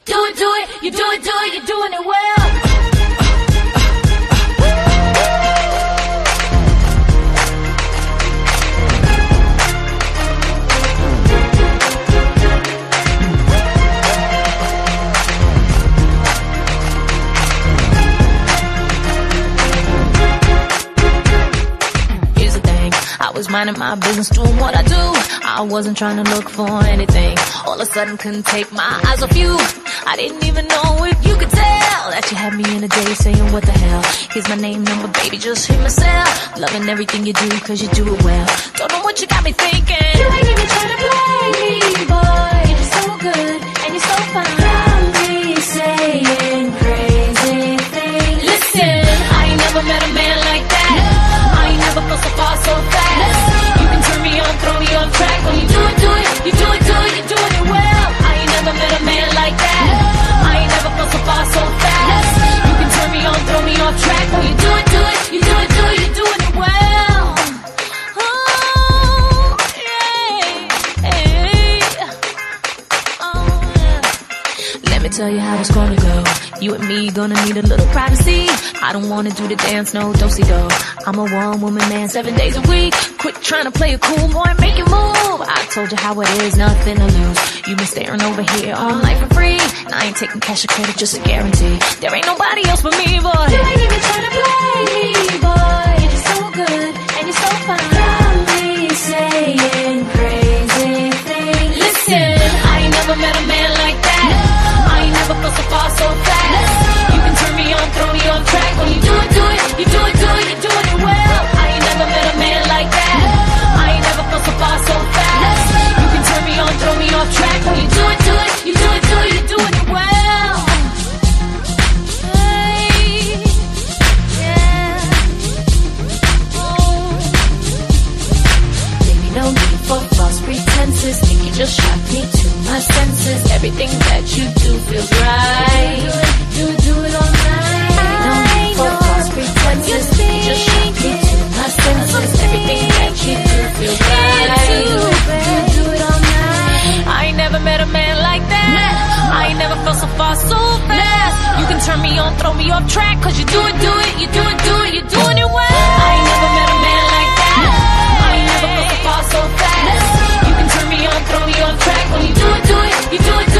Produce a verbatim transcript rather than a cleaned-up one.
Do it, do it, you do it, do it, you're doing it well. I was minding my business, doing what I do. I wasn't trying to look for anything. All of a sudden couldn't take my eyes off you. I didn't even know if you could tell that you had me in a daze saying what the hell. Here's my name, number, baby, just hit my cell. Loving everything you do, cause you do it well. Don't know what you got me thinking. You ain't even trying to play me, boy. You're so good, and you're so fine. Got me saying crazy things. Listen, I ain't never met a man like that. No. I ain't never felt so far, so fast. No. You can turn me on, throw me off track. When you do it, do it, you do it, do it, you're doing it well. I ain't never met a man like that. No. I ain't never felt so far, so fast. No. You can turn me on, throw me off track. When you do it, do it, you do it, do it, you're doing it well. Oh, yeah, hey. Oh, yeah. Let me tell you how it's gonna go. You and me gonna need a little privacy. I don't wanna do the dance, no, do-si-do. I'm a one-woman man, seven days a week. Quit trying to play a cool boy, make it move. I told you how it is, nothing to lose. You been staring over here all night for free. And I ain't taking cash or credit, just a guarantee. There ain't nobody else but me, boy. You ain't even trying to play me, boy. You're so good, and you're so fine. Got me saying crazy things. Listen, I ain't never met a man like that. No. I ain't never felt so far, so fast. No. You can turn me on, throw me off track. When you do it, do it, you do it, do it, you're doing it well. I ain't never met a man like that. No. I ain't never felt so far, so fast. No. You can turn me on, throw me off track. When you do it, do it, you do it, do it, you're doing it well. Hey, yeah. Oh. Baby, no need for false pretenses. Think you just shocked me to my senses. Everything that you do feels right. Do it, do it, do it all night. No need for false pretenses. Think you just shocked me to my senses. Everything that you do feels right. Do it, do it all night. I ain't never met a man like that. No. I ain't never felt so far, so fast. No. You can turn me on, throw me off track. Cause you do it, do it, you do it, do it, you're doing it well. I ain't never met a man like that. No. I ain't never felt so far, so fast. No. You can turn me on, throw me off track. When you do it, do it, you do it,